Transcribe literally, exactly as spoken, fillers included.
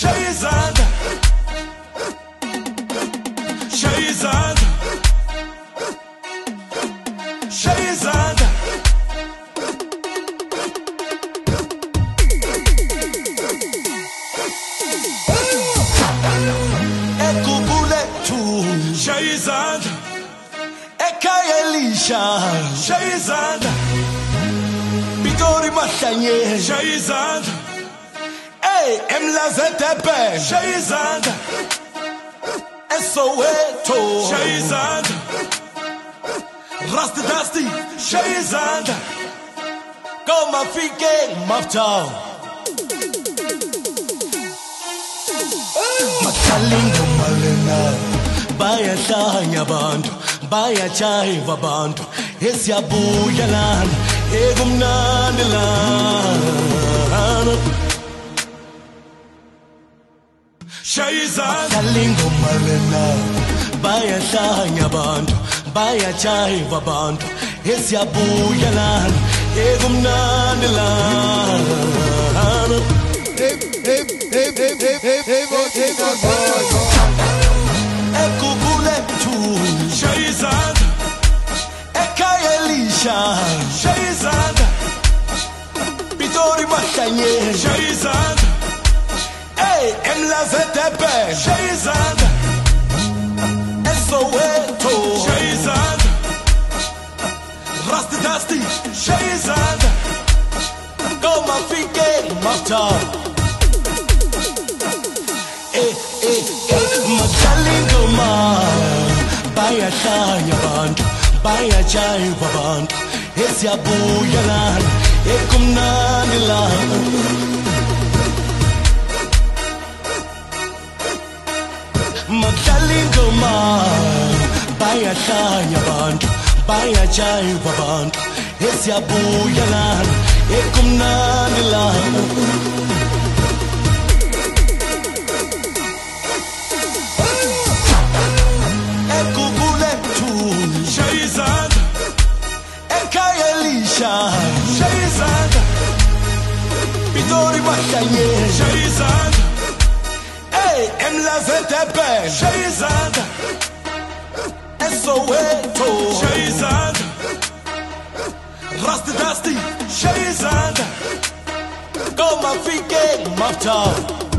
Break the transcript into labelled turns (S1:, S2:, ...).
S1: Shayzanda, Shayzanda, Shayzanda. Ekubule tu Shayzanda, Ekayelisha Shayzanda, Bigori Mahlanye Shayzanda, Hey Emlazetepe Shayzanda, Soweto Shayzanda, Rusty Dusty Shayzanda, Go Mafike Maftown Makalingo Malena Baya Shanya Bandu Baya Chaiva Bandu Esyabuya Lan Egumnandilan Shayzanda Makalingo Malena Baya Shanya Bandu Baya Chaiva Bandu Esyabuya Lan Egumnandilan Hey, hey, hey, hey, hey, hey, hey, hey, Ekubule tu Shayzanda, Ekayelisha Shayzanda, Bigori Mahlanye Shayzanda, Hey Emlazetepe Shayzanda, Soweto Shayzanda, Rusty Dusty Shayzanda, Go Mafike Maftown. Makalingo ma Baya Shanya Bandu Baya Chaiva Bandu Esyabuya Lan Egumnandilan Makalingo ma Baya Shanya Bandu Baya Chaiva Bandu Esyabuya Lan Egumnandilan Shayzanda, Ekayelisha Shayzanda, Bigori Mahlanye Shayzanda, Hey Emlazetepe Shayzanda, Soweto Shayzanda, Rusty Dusty Shayzanda, Go Mafike Maftown.